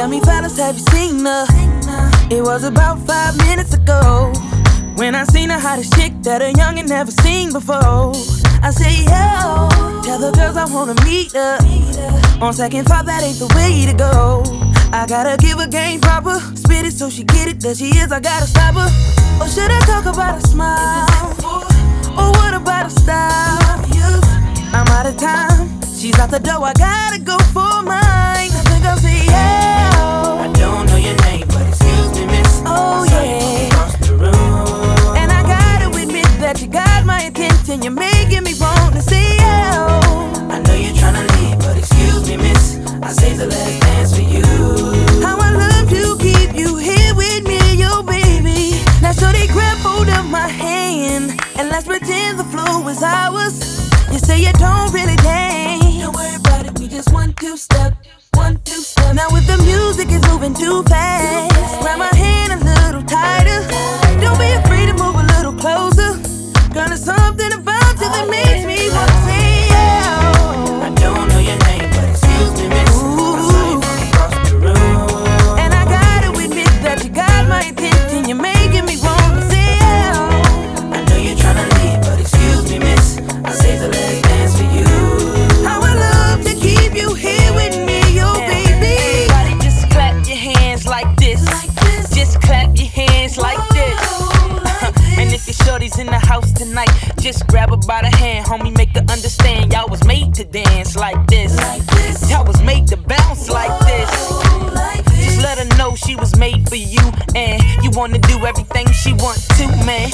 me, fellas, have you seen her? It was about 5 minutes ago when I seen the hottest chick that a youngin' never seen before. I say, yo, tell the girls I wanna meet her. On second thought, that ain't the way to go. I gotta give her game proper, spit it so she get it, that she is, I gotta stop her. Or should I talk about a smile? Or what about a style? I'm out of time, she's out the door, I gotta go for mine. I think I'll say, yeah. I don't know your name, but excuse me, miss. Oh, I saw you across the room. And I gotta admit that you got my attention, you're making me want to say, yeah. I know you're tryna leave, but excuse me, miss. I saved the last dance for you. How I love to keep you here with me, yo baby. Now shorty, grab hold of my hand and let's pretend the flow is ours. You say you don't really dance, don't worry about it, we just 1, 2 step, 1, 2 step. Now if the music is moving too fast, grab my hand a little tighter. Don't be afraid to move a little closer. Girl, there's something about you that makes me wanna say yeah. I don't know your name, but excuse me, miss. I saw you across the room. And I gotta admit that you got my attention, you're making me wanna say yeah. I know you're tryna leave, but excuse me, miss. I saved the last dance for you. How I love to keep you here with me, yo baby. Everybody just clap your hands like this. Just clap your hands like this. And if your shorty's in the house tonight, just grab her by the hand, homie, make her understand y'all was made to dance like this. Y'all was made to bounce like this. Just let her know she was made for you, and you wanna do everything she wants to, man.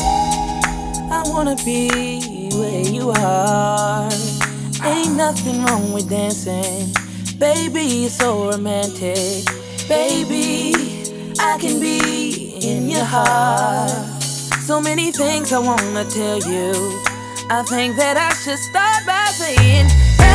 I wanna be where you are. Ain't nothing wrong with dancing. Baby, you're so romantic. Baby, I can be in your heart. So many things I wanna tell you. I think that I should start by saying,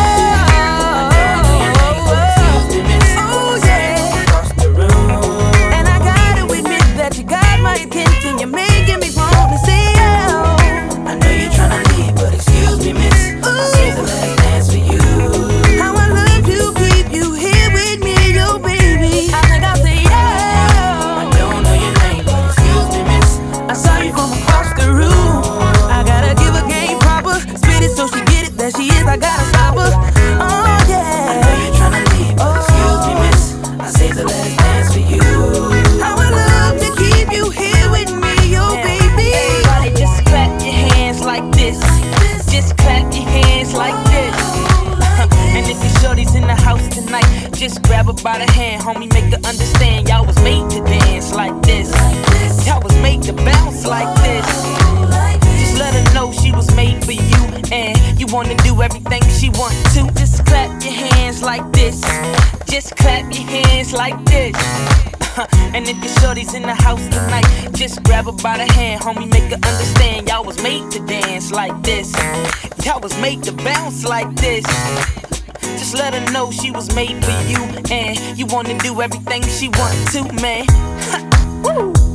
oh yeah. Across the room. And I gotta admit that you got my attention, you're making me wanna say oh. I know you're tryna leave, but excuse me, miss. I saved the last dance for you. How I love to keep you here with me, yo baby. I think I'll say yeah. I don't know your name, but excuse me, miss. I saw you from across the room. I gotta give her game proper, spit it so she get it, that she is, I gotta stop her. Oh I yeah. know you're tryna leave, but excuse me, miss. I saved the last dance for you. How I love to keep you here with me, yo baby. Everybody just clap your hands like this. Just clap your hands like this. And if your shorty's in the house tonight, just grab her by the hand, homie, make her understand y'all was made to dance like this. Y'all was made to bounce like this. Just let her know she was made for you, and you wanna do everything she want to. Just clap your hands like this. Just clap your hands like this. And if your shorty's in the house tonight, just grab her by the hand, homie, make her understand y'all was made to dance like this. Y'all was made to bounce like this. Just let her know she was made for you, and you wanna do everything she want to, man. Woo!